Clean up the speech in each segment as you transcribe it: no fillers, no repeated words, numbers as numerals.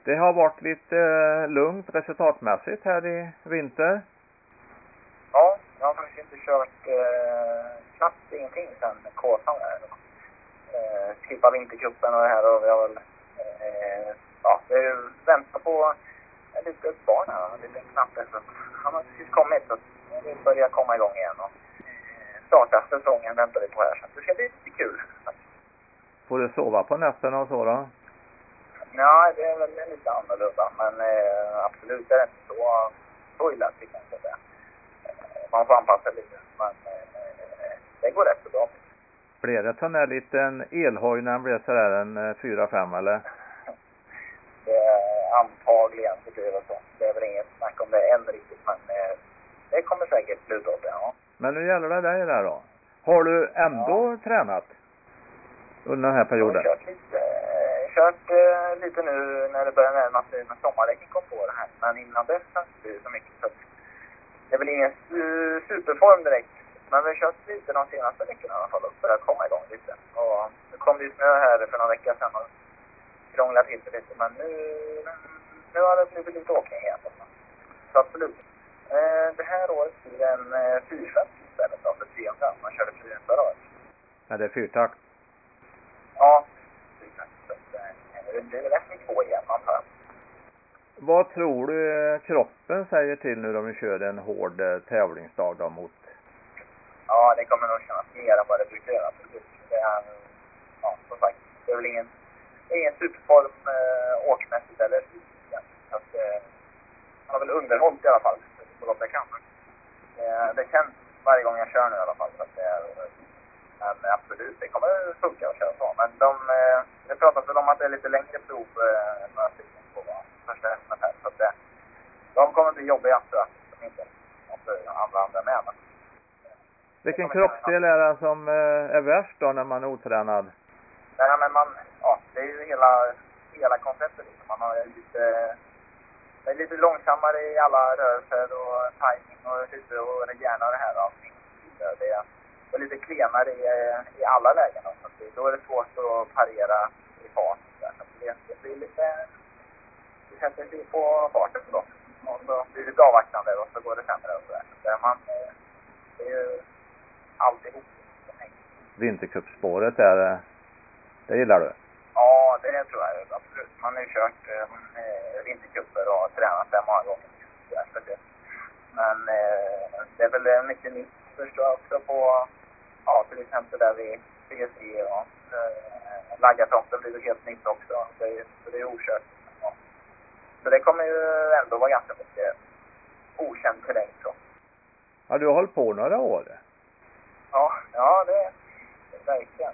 Det har varit lite lugnt resultatmässigt här i vinter. Ja, jag har faktiskt inte kört knappt ingenting sedan Kåsan här. Skippa vintercupen och det här och vi har väl vi väntar på ett litet barn här, en liten knappe. Så han har precis kommit så vi börjar komma igång igen och starta säsongen väntar vi på här. Så det ska bli lite kul. Får du sova på nätterna och så då? Ja, det är väl lite annorlunda, men absolut är det inte så illa tycker jag inte det. Man får anpassa lite, men det går rätt så bra. Blir det sån här liten elhoj när den blir sådär en 4-5 eller? Antagligen så blir det så. Det är väl inget snack om det än riktigt, men det kommer säkert sluta åt det, ja. Men nu gäller det dig där då. Har du ändå tränat under den här perioden? Jag har kört lite nu när det börjar närma sig när sommardäcken kom på det här. Men innan dess har det inte blivit så mycket. Så det är väl ingen superform direkt. Men vi har kört lite de senaste veckorna i alla fall och börjat komma igång lite. Och nu kom det ju snö här för några veckor sedan och krånglat till lite. Men nu har det blivit lite åkning igen. Så absolut. Det här året blir en 450 istället av det 300. Man körde 400 förra året. Ja, det är 4-takt. Ja, det är väl SI2 igen man tar. Vad tror du kroppen säger till nu om vi kör en hård tävlingsdag då mot? Ja, det kommer nog kännas mer än vad det brukar göra. Det är, som sagt, det är väl ingen superform åkmässigt eller fysiskt. Så att man har väl underhållit i alla fall så gott jag kan. Det känns varje gång jag kör nu i alla fall. Så att men absolut, det kommer funka att köra så. Men det pratas väl om att det är lite längre prov några stycken på första hästen här. Så att de kommer bli jobbiga tror jag. Som inte andra med. Men vilken kroppsdel är det som är värst då när man är otränad? Nej, men det är ju hela konceptet. Man har det är lite långsammare i alla rörelser och timing och huvud och hjärna och det här. Allting. Det är lite klenare i alla lägen. Så då är det svårt att parera i fart. Så det blir lite... Det sätter sig på farten då. Och så blir det lite avvaktande och så går det sämre och sådär. Det är ju alltihop. Vintercupspåret det gillar du? Ja, det tror jag absolut. Man har ju kört vintercuper och tränat där många gånger. Men det är väl mycket nytt förstår jag också på till exempel där vi CSI och Laggartomten blir helt nytt också. Det är okört. Ja. Så det kommer ju ändå vara ganska mycket okänt terräng så. Ja, du har hållit på några år? Ja, det är verkligen.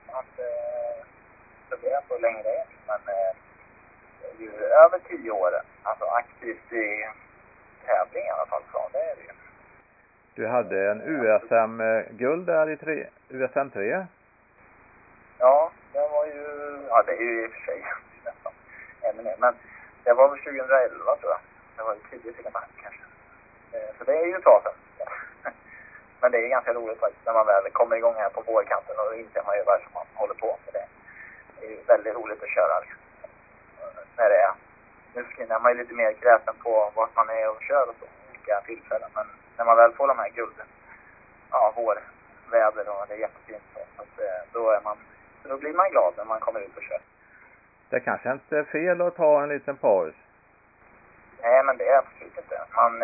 Så det är på längre men det är ju över 10 år. Alltså aktivt i tävling i alla fall. Så det är det ju. Du hade en USM-guld där i USM 3? Ja, det var ju... Ja, det är ju i och för sig nästan ännu mer. Men det var väl 2011 tror jag. Det var ju 10 sekunder kanske. Så det är ju ett tag sedan. Men det är ganska roligt faktiskt när man väl kommer igång här på vårkanten och inser man ju varför man håller på med det. Det är ju väldigt roligt att köra när det är. Nu är man ju lite mer kräsen på vart man är och kör och så olika tillfällen. Men när man väl får de här gulden, vårväder och det är jättefint så att då blir man glad när man kommer ut och kör. Det kanske inte är fel att ta en liten paus. Nej, men det är absolut inte.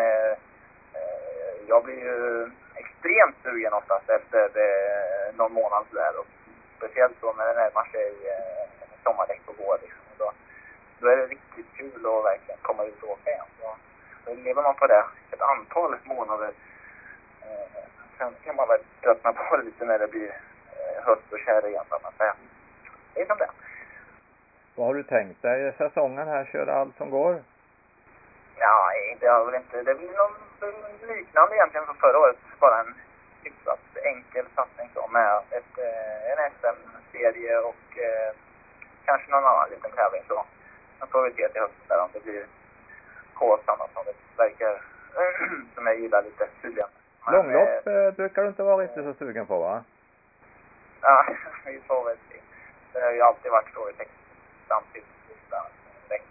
Jag blir ju extremt sugen oftast efter någon månad där och speciellt så när det närmar sig sommardäck på vår liksom. Då är det riktigt kul att verkligen komma ut och åka igen. Då lever man på det ett antal månader. Sen kan man väl tröttna på det lite när det blir höst och kär igen. Men det är som det. Vad har du tänkt dig i säsongen här? Köra allt som går? Ja, det har väl inte. Det blir någon liknande egentligen som förra året. Bara en hyfsat enkel satsning så med en SM-serie och kanske någon annan liten tävling så. Sen får vi se till hösten där om det blir Kåsan som det verkar som jag gillar lite tydligen. Långlopp brukar du inte vara riktigt så sugen på va? Ja, vi får väl se. Det har ju alltid varit så i text fram till sista veckorna.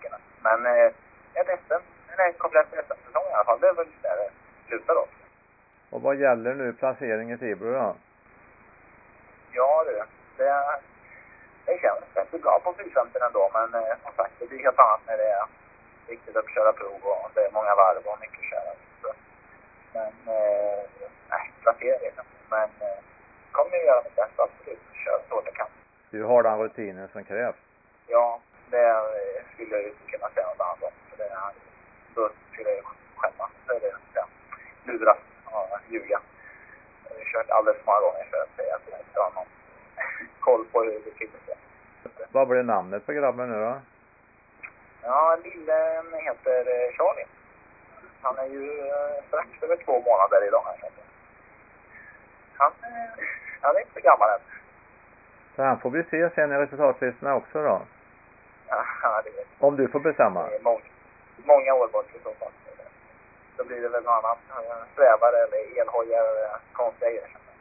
Men ett SM, en komplett SM-säsong i alla fall, det är väl där det slutar då. Och vad gäller nu placering i Tibro då? Ja du, det känns rätt bra på 450 ändå, men som sagt, det blir helt annat när det är riktigt uppköra prov och det är många varv och mycket köra. Men nej, placering vet jag inte. Men kommer ju göra mitt bästa, absolut, köra så det kan. Du har den rutinen som krävs. Ja, det skulle jag ju inte kunna säga något annat om. För då skulle jag ju skämmas. Så är det, ja, luras och ljuga. Jag har kört alldeles för många gånger för att säga att jag inte har någon koll på hur det till sig. Vad blir namnet på grabben nu då? Ja, lillen heter Charlie. Han är ju strax över 2 månader idag. Han är inte så gammal än. Så han får vi se sen i resultatlistorna också då? Ja, det vet. Om du får bestämma. Det är många år bort i så fall. Då blir det väl något annat. Svävare eller elhojar eller konstiga grejer.